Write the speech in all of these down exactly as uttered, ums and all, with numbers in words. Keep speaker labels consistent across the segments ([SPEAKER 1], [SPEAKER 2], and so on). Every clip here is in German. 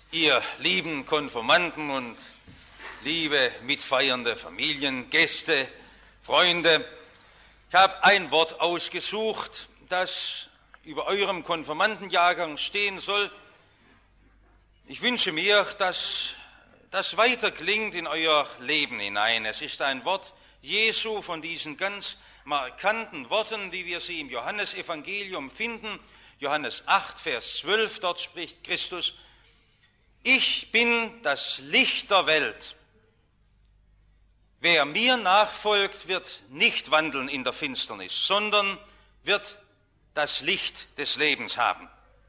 [SPEAKER 1] Ihr lieben Konfirmanden und liebe mitfeiernde Familien, Gäste, Freunde, ich habe ein Wort ausgesucht, das über eurem Konfirmandenjahrgang stehen soll. Ich wünsche mir, dass das weiter klingt in euer Leben hinein. Es ist ein Wort Jesu von diesen ganz markanten Worten, wie wir sie im Johannesevangelium finden. Johannes acht, Vers zwölf, dort spricht Christus: Ich bin das Licht der Welt. Wer mir nachfolgt, wird nicht wandeln in der Finsternis, sondern wird das Licht des Lebens haben.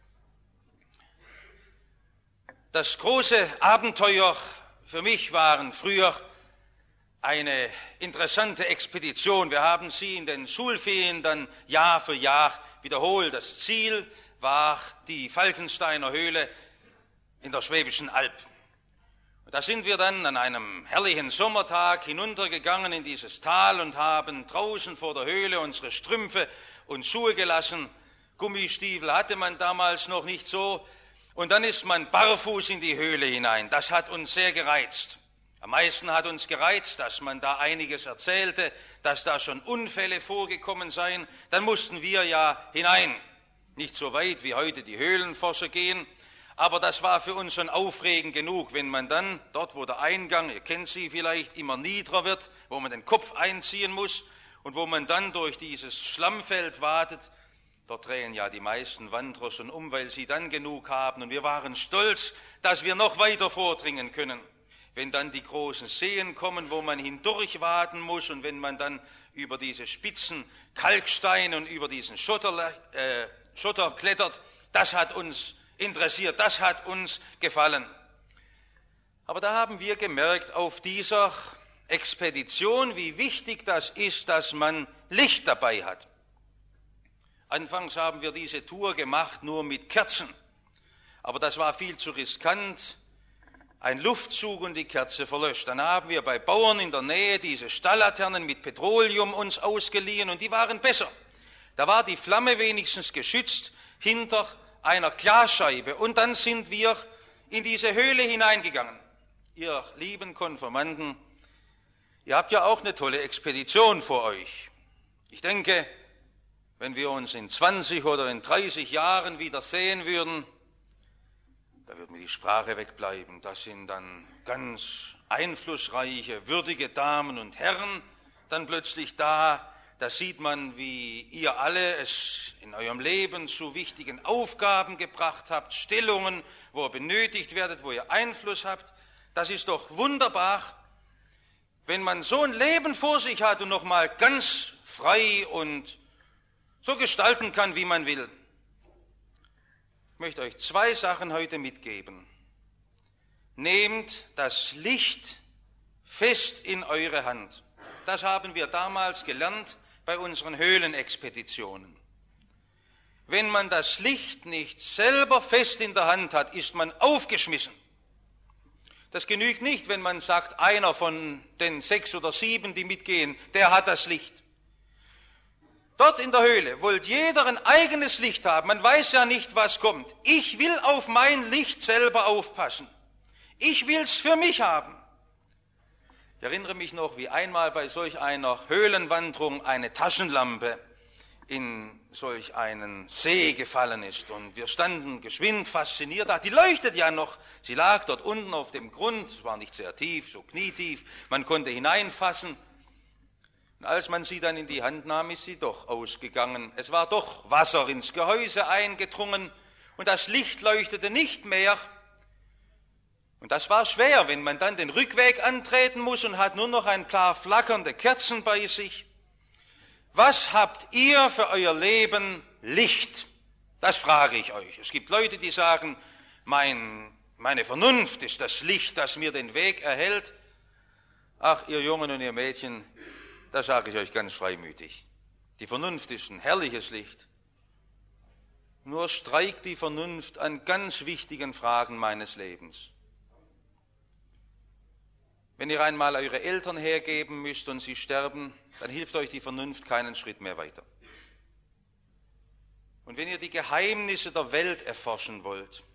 [SPEAKER 1] Das große Abenteuer für mich waren früher eine interessante Expedition. Wir haben sie in den Schulferien dann Jahr für Jahr wiederholt. Das Ziel war die Falkensteiner Höhle in der Schwäbischen Alb. Und da sind wir dann an einem herrlichen Sommertag hinuntergegangen in dieses Tal und haben draußen vor der Höhle unsere Strümpfe und Schuhe gelassen. Gummistiefel hatte man damals noch nicht so. Und dann ist man barfuß in die Höhle hinein. Das hat uns sehr gereizt. Am meisten hat uns gereizt, dass man da einiges erzählte, dass da schon Unfälle vorgekommen seien. Dann mussten wir ja hinein. Nicht so weit wie heute die Höhlenforscher gehen, aber das war für uns schon aufregend genug, wenn man dann dort, wo der Eingang, ihr kennt sie vielleicht, immer niedriger wird, wo man den Kopf einziehen muss und wo man dann durch dieses Schlammfeld watet. Dort drehen ja die meisten Wanderer schon um, weil sie dann genug haben. Und wir waren stolz, dass wir noch weiter vordringen können. Wenn dann die großen Seen kommen, wo man hindurchwaten muss und wenn man dann über diese spitzen Kalksteine und über diesen Schotter, äh, Schotter klettert, das hat uns interessiert, das hat uns gefallen. Aber da haben wir gemerkt auf dieser Expedition, wie wichtig das ist, dass man Licht dabei hat. Anfangs haben wir diese Tour gemacht nur mit Kerzen, aber das war viel zu riskant. Ein Luftzug und die Kerze verlöscht. Dann haben wir bei Bauern in der Nähe diese Stalllaternen mit Petroleum uns ausgeliehen und die waren besser. Da war die Flamme wenigstens geschützt hinter einer Glasscheibe und dann sind wir in diese Höhle hineingegangen. Ihr lieben Konfirmanden, ihr habt ja auch eine tolle Expedition vor euch. Ich denke, wenn wir uns in zwanzig oder in dreißig Jahren wieder sehen würden, da würde mir die Sprache wegbleiben. Das sind dann ganz einflussreiche, würdige Damen und Herren dann plötzlich da. Da sieht man, wie ihr alle es in eurem Leben zu wichtigen Aufgaben gebracht habt, Stellungen, wo ihr benötigt werdet, wo ihr Einfluss habt. Das ist doch wunderbar, wenn man so ein Leben vor sich hat und nochmal ganz frei und so gestalten kann, wie man will. Ich möchte euch zwei Sachen heute mitgeben. Nehmt das Licht fest in eure Hand. Das haben wir damals gelernt bei unseren Höhlenexpeditionen. Wenn man das Licht nicht selber fest in der Hand hat, ist man aufgeschmissen. Das genügt nicht, wenn man sagt, einer von den sechs oder sieben, die mitgehen, der hat das Licht. Dort in der Höhle wollte jeder ein eigenes Licht haben. Man weiß ja nicht, was kommt. Ich will auf mein Licht selber aufpassen. Ich will es für mich haben. Ich erinnere mich noch, wie einmal bei solch einer Höhlenwanderung eine Taschenlampe in solch einen See gefallen ist. Und wir standen geschwind fasziniert da. Die leuchtet ja noch. Sie lag dort unten auf dem Grund. Es war nicht sehr tief, so knietief. Man konnte hineinfassen. Und als man sie dann in die Hand nahm, ist sie doch ausgegangen. Es war doch Wasser ins Gehäuse eingedrungen und das Licht leuchtete nicht mehr. Und das war schwer, wenn man dann den Rückweg antreten muss und hat nur noch ein paar flackernde Kerzen bei sich. Was habt ihr für euer Leben Licht? Das frage ich euch. Es gibt Leute, die sagen, mein, meine Vernunft ist das Licht, das mir den Weg erhält. Ach, ihr Jungen und ihr Mädchen, da sage ich euch ganz freimütig, die Vernunft ist ein herrliches Licht. Nur streikt die Vernunft an ganz wichtigen Fragen meines Lebens. Wenn ihr einmal eure Eltern hergeben müsst und sie sterben, dann hilft euch die Vernunft keinen Schritt mehr weiter. Und wenn ihr die Geheimnisse der Welt erforschen wollt,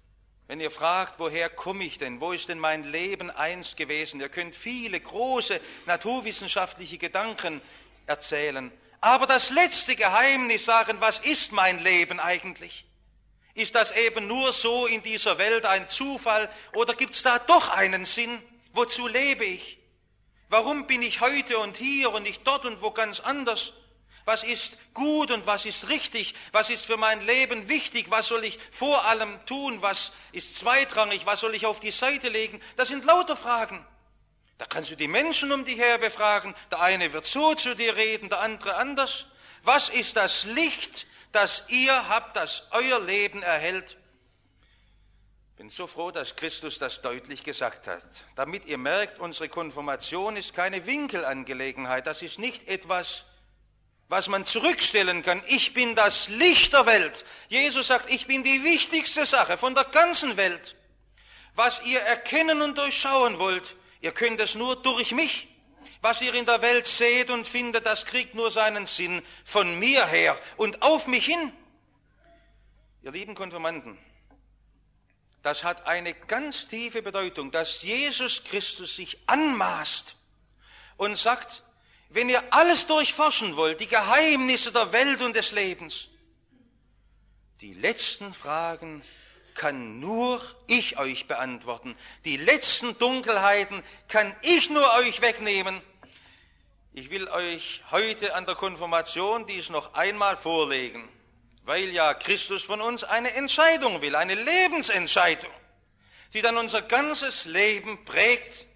[SPEAKER 1] Wenn ihr fragt, woher komme ich denn, wo ist denn mein Leben einst gewesen, ihr könnt viele große naturwissenschaftliche Gedanken erzählen, aber das letzte Geheimnis sagen, was ist mein Leben eigentlich? Ist das eben nur so in dieser Welt ein Zufall oder gibt es da doch einen Sinn? Wozu lebe ich? Warum bin ich heute und hier und nicht dort und wo ganz anders? Was ist gut und was ist richtig? Was ist für mein Leben wichtig? Was soll ich vor allem tun? Was ist zweitrangig? Was soll ich auf die Seite legen? Das sind lauter Fragen. Da kannst du die Menschen um dich her befragen. Der eine wird so zu dir reden, der andere anders. Was ist das Licht, das ihr habt, das euer Leben erhält? Ich bin so froh, dass Christus das deutlich gesagt hat. Damit ihr merkt, unsere Konfirmation ist keine Winkelangelegenheit. Das ist nicht etwas, was man zurückstellen kann. Ich bin das Licht der Welt. Jesus sagt, ich bin die wichtigste Sache von der ganzen Welt. Was ihr erkennen und durchschauen wollt, ihr könnt es nur durch mich. Was ihr in der Welt seht und findet, das kriegt nur seinen Sinn von mir her und auf mich hin. Ihr lieben Konfirmanden, das hat eine ganz tiefe Bedeutung, dass Jesus Christus sich anmaßt und sagt, wenn ihr alles durchforschen wollt, die Geheimnisse der Welt und des Lebens, die letzten Fragen kann nur ich euch beantworten. Die letzten Dunkelheiten kann ich nur euch wegnehmen. Ich will euch heute an der Konfirmation dies noch einmal vorlegen, weil ja Christus von uns eine Entscheidung will, eine Lebensentscheidung, die dann unser ganzes Leben prägt.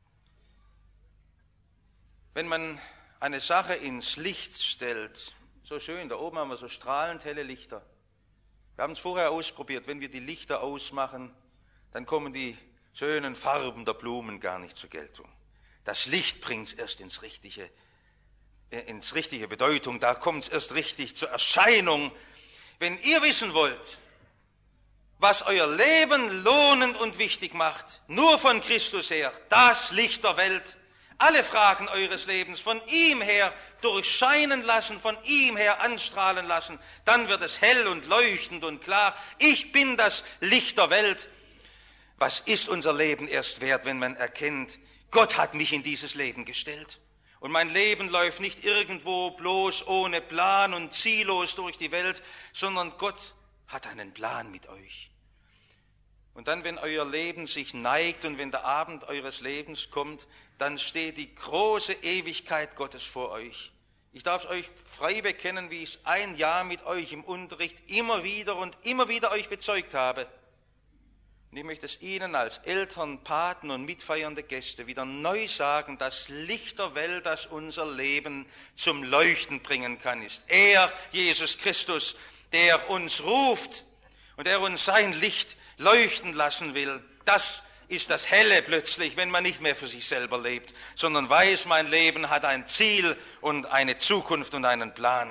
[SPEAKER 1] Wenn man eine Sache ins Licht stellt, so schön, da oben haben wir so strahlend helle Lichter. Wir haben es vorher ausprobiert, wenn wir die Lichter ausmachen, dann kommen die schönen Farben der Blumen gar nicht zur Geltung. Das Licht bringt es erst ins richtige, ins richtige Bedeutung, da kommt es erst richtig zur Erscheinung. Wenn ihr wissen wollt, was euer Leben lohnend und wichtig macht, nur von Christus her, das Licht der Welt, alle Fragen eures Lebens von ihm her durchscheinen lassen, von ihm her anstrahlen lassen, dann wird es hell und leuchtend und klar. Ich bin das Licht der Welt. Was ist unser Leben erst wert, wenn man erkennt, Gott hat mich in dieses Leben gestellt. Und mein Leben läuft nicht irgendwo bloß ohne Plan und ziellos durch die Welt, sondern Gott hat einen Plan mit euch. Und dann, wenn euer Leben sich neigt und wenn der Abend eures Lebens kommt, dann steht die große Ewigkeit Gottes vor euch. Ich darf euch frei bekennen, wie ich es ein Jahr mit euch im Unterricht immer wieder und immer wieder euch bezeugt habe. Und ich möchte es Ihnen als Eltern, Paten und mitfeiernde Gäste wieder neu sagen, das Licht der Welt, das unser Leben zum Leuchten bringen kann, ist er, Jesus Christus, der uns ruft und der uns sein Licht leuchten lassen will. Das ist das Helle plötzlich, wenn man nicht mehr für sich selber lebt, sondern weiß, mein Leben hat ein Ziel und eine Zukunft und einen Plan.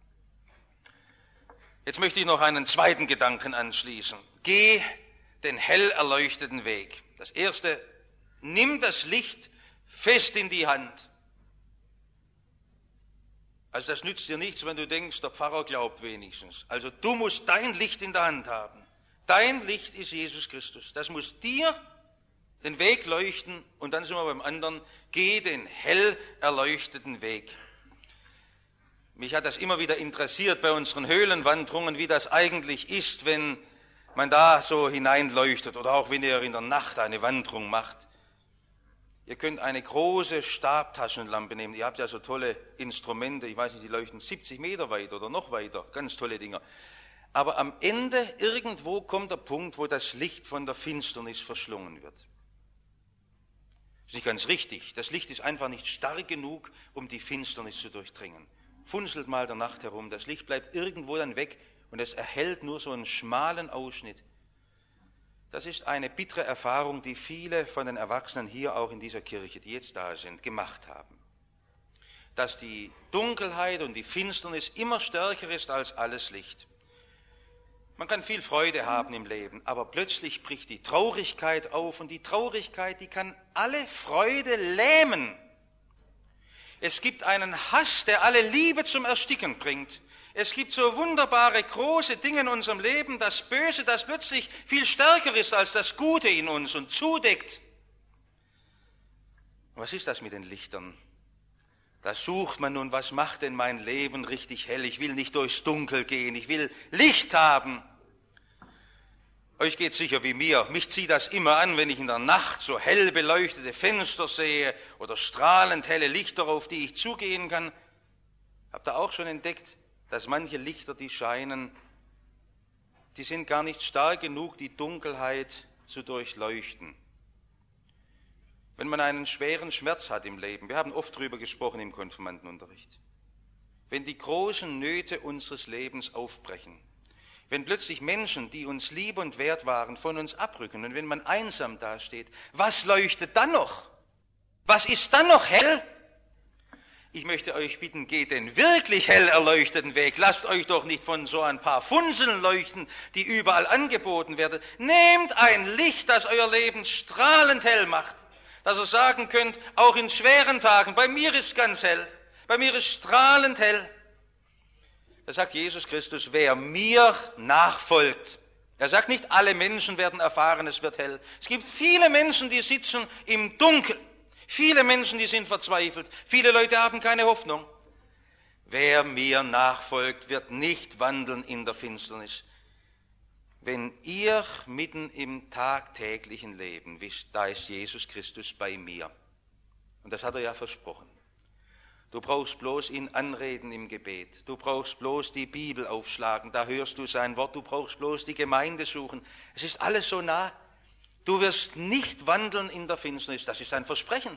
[SPEAKER 1] Jetzt möchte ich noch einen zweiten Gedanken anschließen. Geh den hell erleuchteten Weg. Das erste, nimm das Licht fest in die Hand. Also das nützt dir nichts, wenn du denkst, der Pfarrer glaubt wenigstens. Also du musst dein Licht in der Hand haben. Dein Licht ist Jesus Christus. Das muss dir den Weg leuchten und dann sind wir beim anderen, geh den hell erleuchteten Weg. Mich hat das immer wieder interessiert bei unseren Höhlenwanderungen, wie das eigentlich ist, wenn man da so hineinleuchtet oder auch wenn ihr in der Nacht eine Wanderung macht. Ihr könnt eine große Stabtaschenlampe nehmen, ihr habt ja so tolle Instrumente, ich weiß nicht, die leuchten siebzig Meter weit oder noch weiter, ganz tolle Dinger. Aber am Ende irgendwo kommt der Punkt, wo das Licht von der Finsternis verschlungen wird. Das ist nicht ganz richtig. Das Licht ist einfach nicht stark genug, um die Finsternis zu durchdringen. Funzelt mal der Nacht herum, das Licht bleibt irgendwo dann weg und es erhellt nur so einen schmalen Ausschnitt. Das ist eine bittere Erfahrung, die viele von den Erwachsenen hier auch in dieser Kirche, die jetzt da sind, gemacht haben. Dass die Dunkelheit und die Finsternis immer stärker ist als alles Licht. Man kann viel Freude haben im Leben, aber plötzlich bricht die Traurigkeit auf und die Traurigkeit, die kann alle Freude lähmen. Es gibt einen Hass, der alle Liebe zum Ersticken bringt. Es gibt so wunderbare, große Dinge in unserem Leben, das Böse, das plötzlich viel stärker ist als das Gute in uns und zudeckt. Was ist das mit den Lichtern? Da sucht man nun, was macht denn mein Leben richtig hell? Ich will nicht durchs Dunkel gehen, ich will Licht haben. Euch geht sicher wie mir. Mich zieht das immer an, wenn ich in der Nacht so hell beleuchtete Fenster sehe oder strahlend helle Lichter, auf die ich zugehen kann. Habt ihr auch schon entdeckt, dass manche Lichter, die scheinen, die sind gar nicht stark genug, die Dunkelheit zu durchleuchten. Wenn man einen schweren Schmerz hat im Leben, wir haben oft darüber gesprochen im Konfirmandenunterricht, wenn die großen Nöte unseres Lebens aufbrechen, wenn plötzlich Menschen, die uns lieb und wert waren, von uns abrücken und wenn man einsam dasteht, was leuchtet dann noch? Was ist dann noch hell? Ich möchte euch bitten, geht den wirklich hell erleuchteten Weg. Lasst euch doch nicht von so ein paar Funzeln leuchten, die überall angeboten werden. Nehmt ein Licht, das euer Leben strahlend hell macht, dass ihr sagen könnt, auch in schweren Tagen, bei mir ist ganz hell, bei mir ist strahlend hell. Da sagt Jesus Christus, wer mir nachfolgt. Er sagt nicht, alle Menschen werden erfahren, es wird hell. Es gibt viele Menschen, die sitzen im Dunkeln. Viele Menschen, die sind verzweifelt. Viele Leute haben keine Hoffnung. Wer mir nachfolgt, wird nicht wandeln in der Finsternis. Wenn ihr mitten im tagtäglichen Leben wisst, da ist Jesus Christus bei mir. Und das hat er ja versprochen. Du brauchst bloß ihn anreden im Gebet. Du brauchst bloß die Bibel aufschlagen, da hörst du sein Wort. Du brauchst bloß die Gemeinde suchen. Es ist alles so nah. Du wirst nicht wandeln in der Finsternis. Das ist ein Versprechen.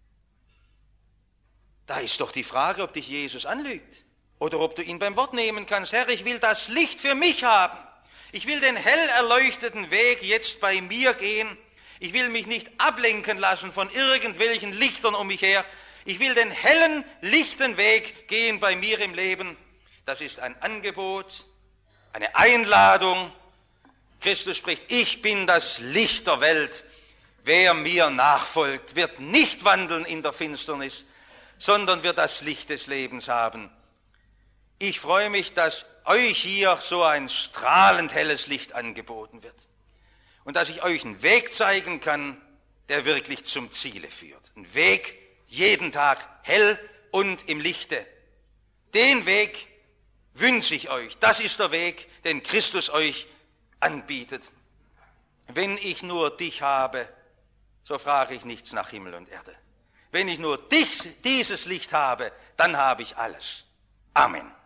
[SPEAKER 1] Da ist doch die Frage, ob dich Jesus anlügt oder ob du ihn beim Wort nehmen kannst. Herr, ich will das Licht für mich haben. Ich will den hell erleuchteten Weg jetzt bei mir gehen. Ich will mich nicht ablenken lassen von irgendwelchen Lichtern um mich her. Ich will den hellen, lichten Weg gehen bei mir im Leben. Das ist ein Angebot, eine Einladung. Christus spricht, ich bin das Licht der Welt. Wer mir nachfolgt, wird nicht wandeln in der Finsternis, sondern wird das Licht des Lebens haben. Ich freue mich, dass euch hier so ein strahlend helles Licht angeboten wird und dass ich euch einen Weg zeigen kann, der wirklich zum Ziele führt. Ein Weg, jeden Tag hell und im Lichte. Den Weg wünsche ich euch. Das ist der Weg, den Christus euch anbietet. Wenn ich nur dich habe, so frage ich nichts nach Himmel und Erde. Wenn ich nur dich, dieses Licht habe, dann habe ich alles. Amen.